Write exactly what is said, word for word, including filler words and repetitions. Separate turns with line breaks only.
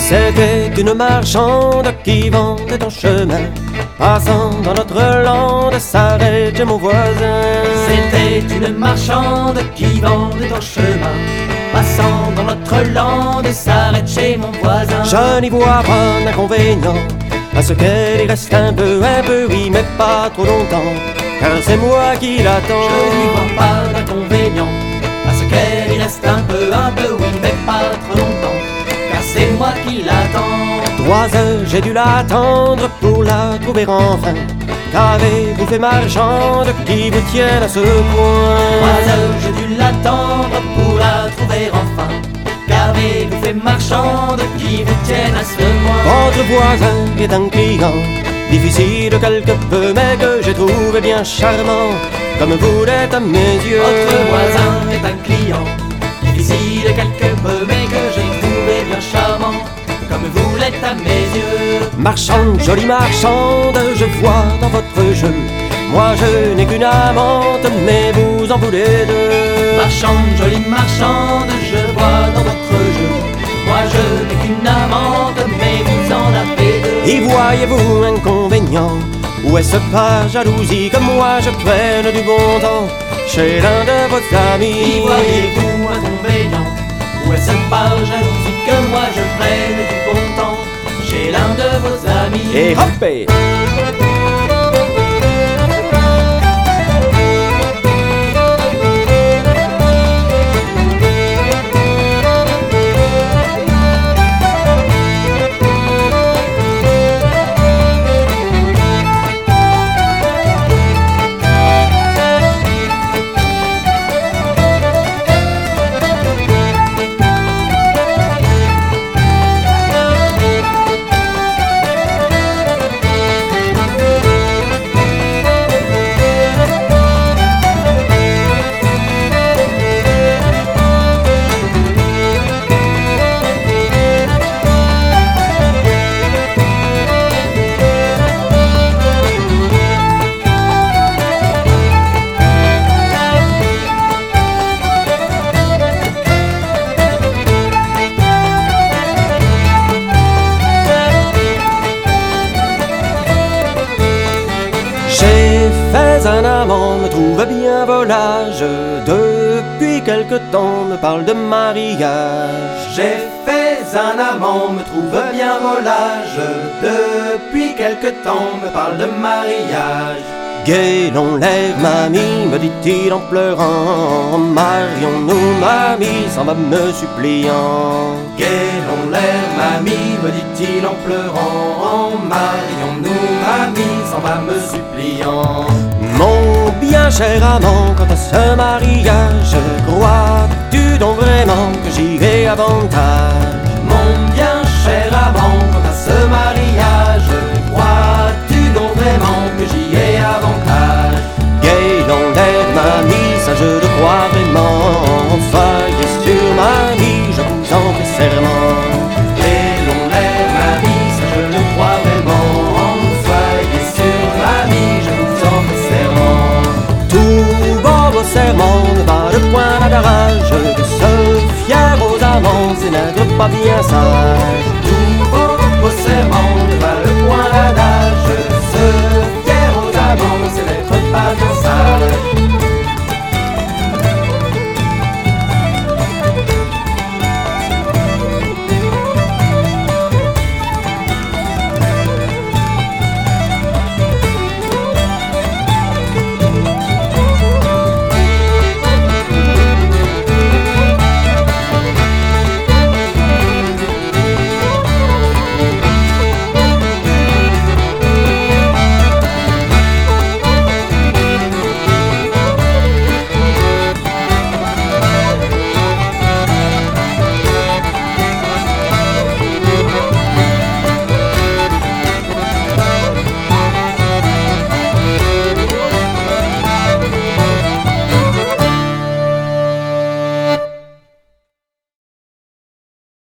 C'était une marchande qui vendait en chemin. Passant dans notre lande, s'arrête chez mon voisin.
C'était une marchande qui vendait en chemin. Passant dans notre lande, s'arrête chez mon voisin.
Je n'y vois pas d'inconvénient à ce qu'elle y reste un peu, un peu, oui, mais pas trop longtemps, car c'est moi qui l'attends.
Je n'y vois pas d'inconvénient à ce qu'elle y reste un peu, un peu, oui, mais pas trop longtemps, car c'est moi qui l'attends.
Trois heures j'ai dû l'attendre pour la trouver enfin. Qu'avez-vous fait marchande qui vous tienne à ce point?
Trois heures j'ai dû l'attendre pour la trouver enfin. Qu'avez-vous fait marchande qui vous tienne à ce point?
Votre voisin est un client difficile quelque peu, mais que j'ai trouvé bien charmant, comme vous l'êtes à mes yeux.
Votre voisin est un client difficile quelque peu, mais que j'ai trouvé bien charmant, comme vous l'êtes à mes yeux.
Marchande, jolie marchande, je vois dans votre jeu, moi je n'ai qu'une amante, mais vous en voulez deux.
Marchande, jolie marchande, je vois dans votre jeu, moi je n'ai qu'une amante, mais vous en avez deux.
Y voyez-vous inconvénient? Ou est-ce pas jalousie que moi je prenne du bon temps chez l'un de vos amis?
Y voyez-vous inconvénient? Ou est-ce pas jalousie que moi je prenne du bon temps chez l'un de vos amis?
Et hop et j'ai fait un amant, me trouve bien volage. Depuis quelque temps, me parle de mariage.
J'ai fait un amant, me trouve bien volage. Depuis quelque temps, me parle de mariage.
Gai l'ont l'air, mamie, me dit-il en pleurant. Marions-nous, mamie, s'en va me suppliant.
Gai l'ont l'air, mamie, me dit-il en pleurant. Marions-nous, mamie, s'en va me suppliant.
Mon bien cher amant, quant à ce mariage, crois-tu donc vraiment que j'y ai avantage?
Mon bien cher amant, quant à ce mariage, crois-tu donc vraiment que j'y ai avantage?
Gai l'ont l'air, mamie, ça je le crois vraiment. Soyez sur mamie, je vous en fais serment.
Gai l'ont l'air, mamie, ça je le crois vraiment. Soyez sur mamie, je vous en fais serment.
Tout bon vos serments ne valent point d'adage, que se fier aux amants, c'est n'être pas bien sage.
Tous vos, vos serments ne valent point d'adage. Se fier aux amants, c'est n'être pas bien sage.